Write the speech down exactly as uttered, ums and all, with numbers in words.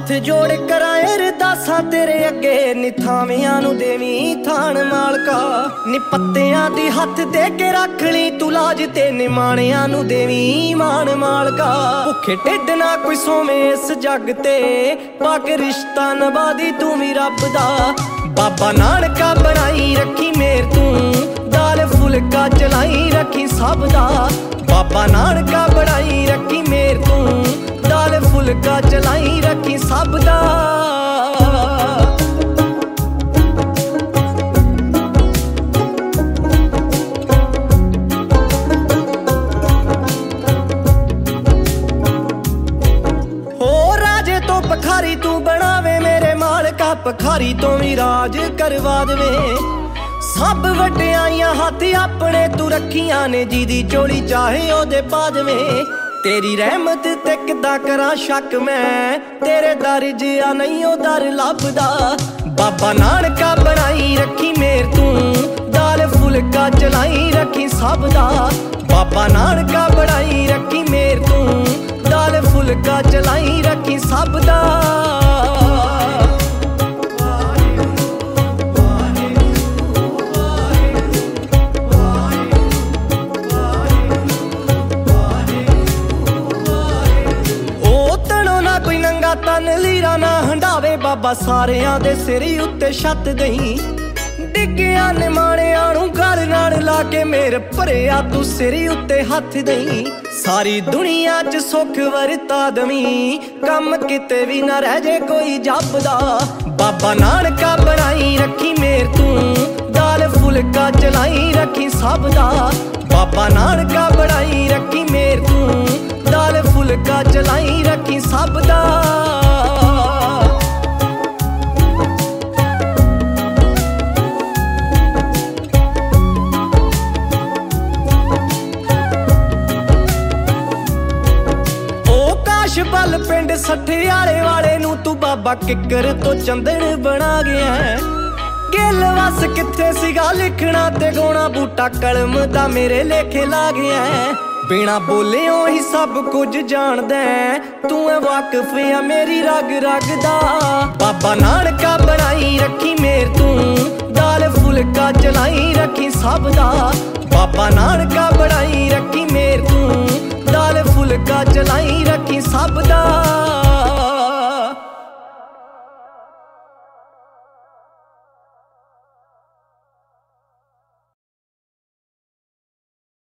हथ जोड़ कराए अरदासां तेरे अगे निथावियां नू देवीं थान मालका नी पत्तियां दी हथ दे के रख ली तू लाज ते निमाणियां नू देवीं मान मालका भुखे ढिड ना कोई सोवे इस जग ते पाके रिश्ता निभा दी तू भी रब दा बाबा नानका बनाई रखी मेर तू दाल फुलका चलाई रखी सब दा बाबा नानका बनाई रखी मेर तू दाल फुलका चलाई रखी सब दा हो राजे तो पखारी तू बनावे मेरे मालका पखारी तो भी राज करवा देवे सब वड्डियाइयां हाथ अपने तू रखियां ने जिदी चोली चाहे ओदे पा देवे तेरी रहमत ते किदा करा शक मैं तेरे दर जिया नहीं ओ दर लभदा बाबा नानका बनाई रखी मेर तू दाल फुलका चलाई रखी सब दा बाबा नानका बनाई रखी मेर तू दाल फुलका चलाई रखी सब दा तन लीरा ना हंडावे बाबा सारियां दे सिर उत्ते छत गई डिग्गिया ने माणियां नू गल नाल ला के मेर भरिया तू सिर उत्ते हथ दई सारी दुनिया च सुख वरता दवी कम किते भी ना रह जे कोई जपदा बाबा नानका बनाई रखी मेर तू दाल फुलका चलाई रखी सब दा बाबा नानका बनाई रखी मेर तू दाल फुलका चलाई रखी सब दा बल पिंड सठियाले वाले नू तू बाबा किकर तो चंदन बना गया है गिल वस किथे सीगा लिखना ते गाना बूटा कलम दा मेरे लेखे ला गया है बिना बोलियो ही सब कुछ जानदा तू है वाकिफ है मेरी रग रग दा बाबा नानका बनाई रखी मेर तू दाल फुलका चलाई रखी सब दा बाबा नानका बनाई रखी मेर तू दाल फुलका चलाई रखी सब दा।